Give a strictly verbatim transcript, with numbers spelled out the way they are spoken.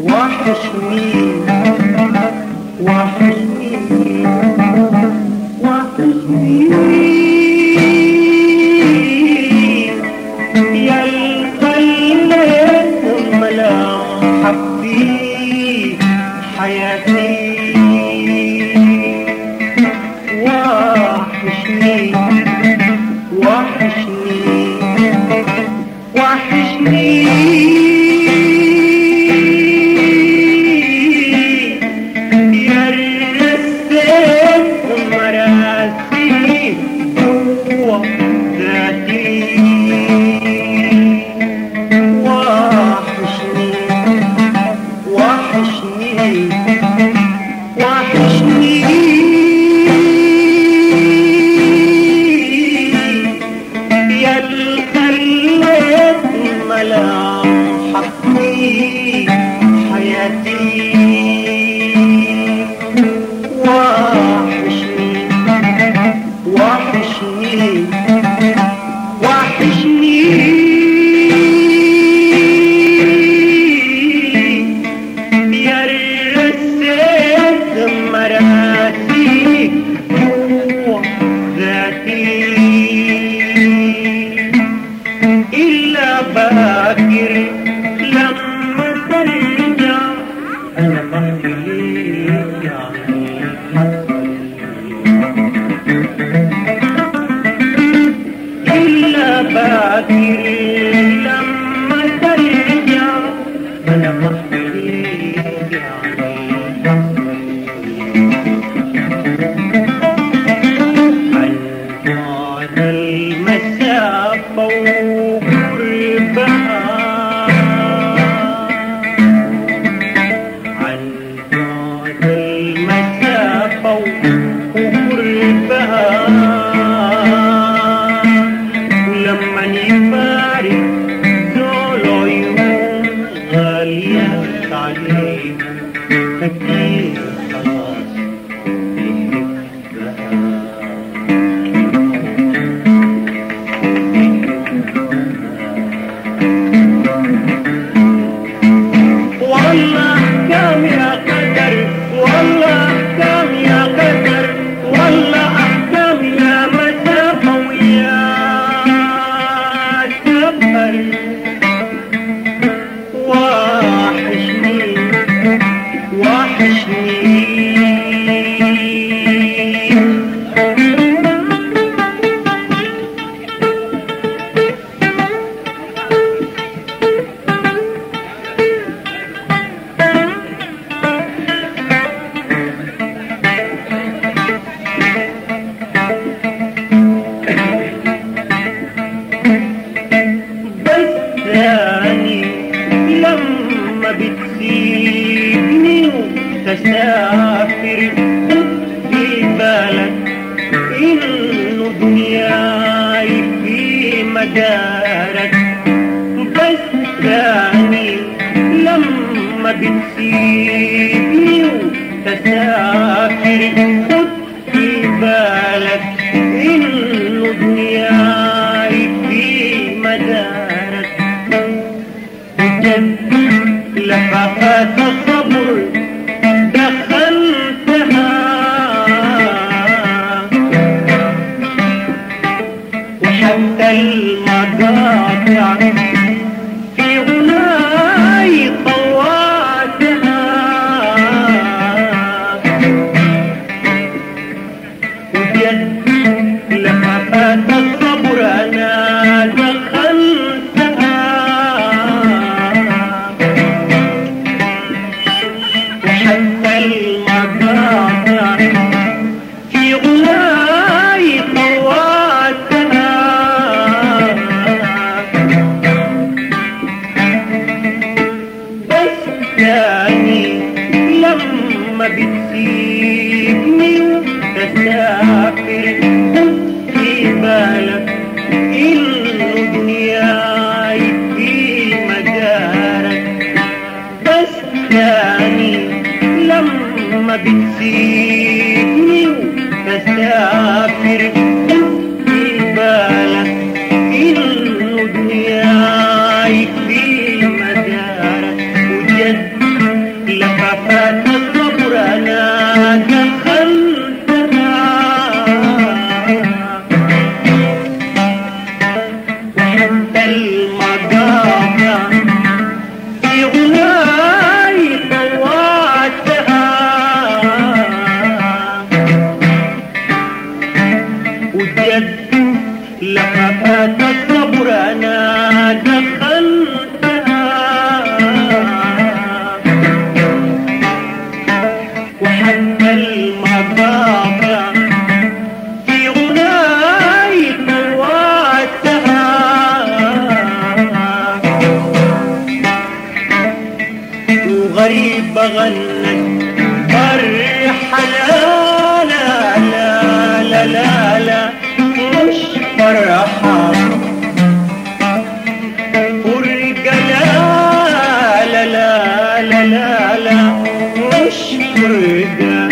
وحشني وحشني وحشني يا الخليت ملاحق في حياتي وحشني وحشني وحشني يا الرسل مراسي وذاتي وحشني وحشني وحشني يا الخليت ملاحق في حياتي وحشني وحشني وحشني يا الرسل مراسي وذاتي إلا باكر لما ترجع أنا بحكي يعني إلا باكر لما ترجع أنا بحكي يعني عن بعد المسافة وقربها عن بعد المسافة وقربها ولما يفارق زول عيون غالية عليه أكيد خلاص والله كم يا قدر والله كم يا قدر والله كم يا مسافة ويا سفر وحشني وحشني لما بتسيبني وتسافر في بالك إنه دنياي في مدارك بس تاني لما بتسيبني وتسافر في بالك إنه دنياي في مدارك لفحات الصبر دخلتها وحتى المقاطع في غناي طواتها وجد لفحات الصبر أنا دخلتها حتى المقاطع في غناي طواتها بس تاني لما بتسيبني وتسافر في بالك إنه دنياي في مدارك بس تاني لما بتسيبني وتسافر في بالك إنه دنياي في مدارك وجد وغريبة غنت فرحة لا لا لا لا لا لا مش فرحة فرقة لا لا لا لا لا لا مش فرقة